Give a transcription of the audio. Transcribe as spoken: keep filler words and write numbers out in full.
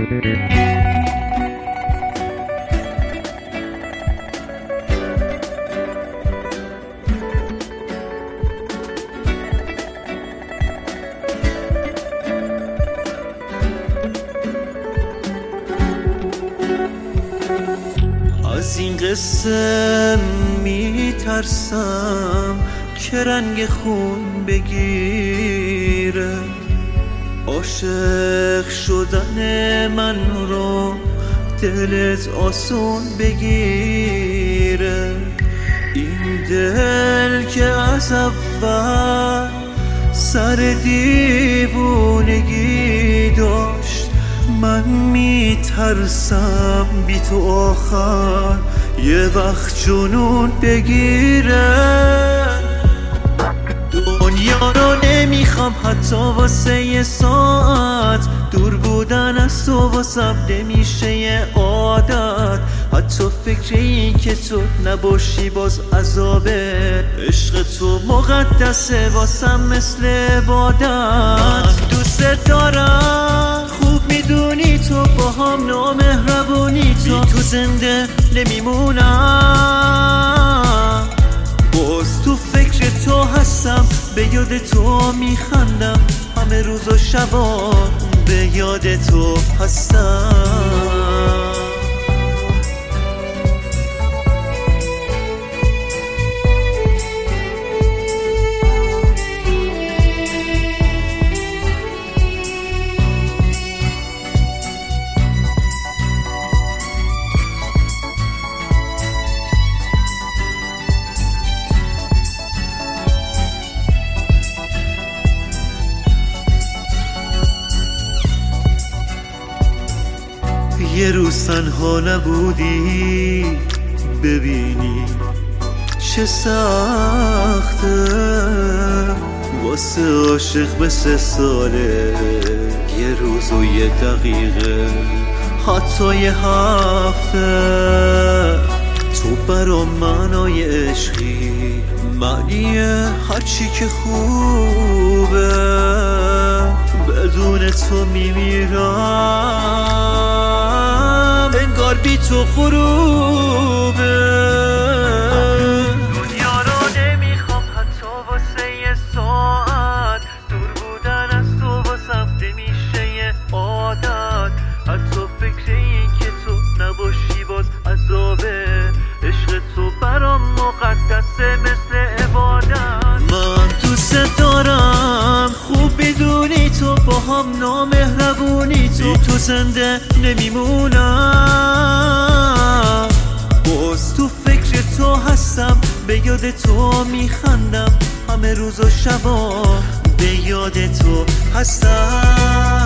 از این قصه میترسم که رنگ خون بگیره، عاشق شدن من رو دلت آسون بگیره. این دل که از اول سر دیوونگی داشت، من میترسم بی تو آخر یه وقت جنون بگیره. دنیا رو نمیخوام حتی واسه یه ساعت، دور بودن از تو واسم نمیشه یه عادت. حتی فکر این که تو نباشی باز عذابه، عشق تو مقدسه واسم مثل عبادت. من دوست دارم، خوب میدونی تو با هم نامهربونی، تو تو زنده نمیمونم. باز تو فکر تو هستم، به یاد تو میخندم، همه روز و شبا به یاد تو هستم. یه روز تنها نبودی، ببینی چه سخته واسه عاشق مثل ساله. یه روز و یه دقیقه، حتی یه هفته، تو برا معنای عشقی، معنیه هرچی که خوبه. بدون تو میمیرم، انگار بی تو غروبه. دنیا رو نمیخوام حتی واسه یه ساعت، دور بودن از تو واسم نمیشه یه عادت. حتی فکر این که تو نباشی باز عذابه، عشق تو برام مقدسه مثل عبادت. من دوست دارم، خوب بدونی تو با هم نامهربونی، تو تو زنده نمیمونم. باز تو فکر تو هستم، به یاد تو میخندم، همه روز و شبا به یاد تو هستم.